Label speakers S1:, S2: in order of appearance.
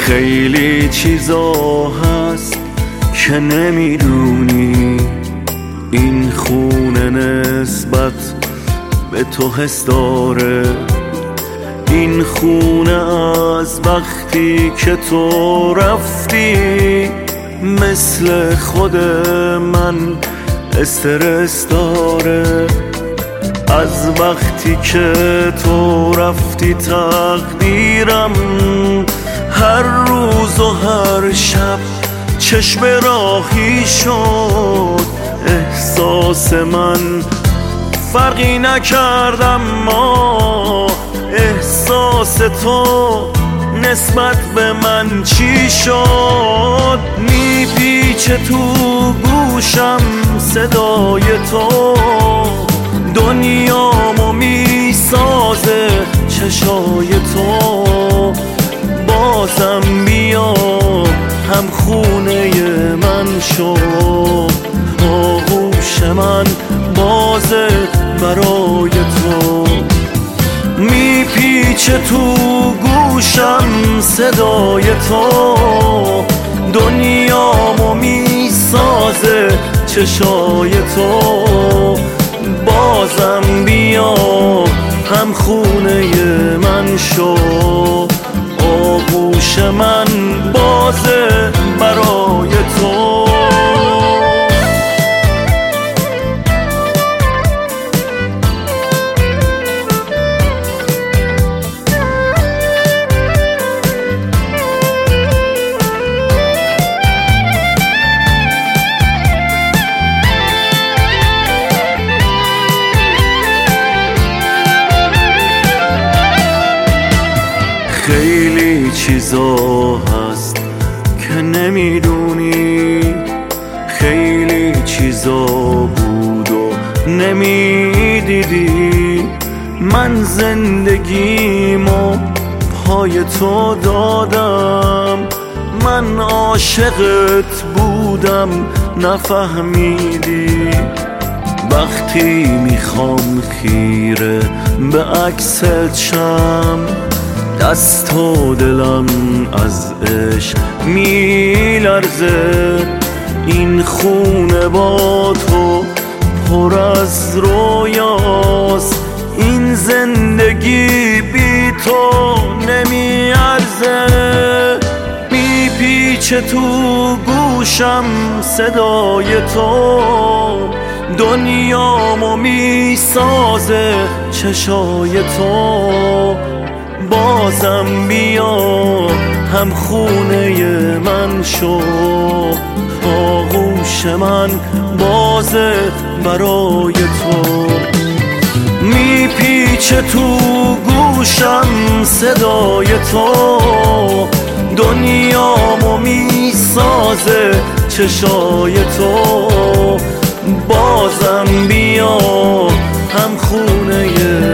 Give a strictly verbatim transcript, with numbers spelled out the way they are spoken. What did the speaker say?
S1: خیلی چیزا هست که نمیدونی، این خونه نسبت به تو حس داره. این خونه از وقتی که تو رفتی مثل خود من استرس داره. از وقتی که تو رفتی تقدیرم هر روز و هر شب چشم راهی شد. احساس من فرقی نکردم، ما احساس تو نسبت به من چی شد؟ میپیچه تو گوشم صدای تو، دنیامو میسازه چشای تو. بازم بیا هم خونه من شو، آغوش من بازه برای تو. میپیچه تو گوشم صدای تو، دنیامو میسازه چشای تو. بازم بیا هم خونه من شو، آغوش من بازه برای تو. خیلی چیزا هست که نمیدونی، خیلی چیزا بود و نمیدیدی. من زندگیمو پای تو دادم، من عاشقت بودم نفهمیدی. وقتی میخوام خیره به عکست شم، دست و دلم از عشق میلرزه. این خونه با تو پر از رویاست، این زندگی بی تو نمیارزه. میپیچه تو گوشم صدای تو، دنیامو میسازه چشای تو. بازم بیا هم خونه من شو، آغوش من بازه برای تو. میپیچه تو گوشم صدای تو، دنیامو میسازه چشای تو. بازم بیا هم خونه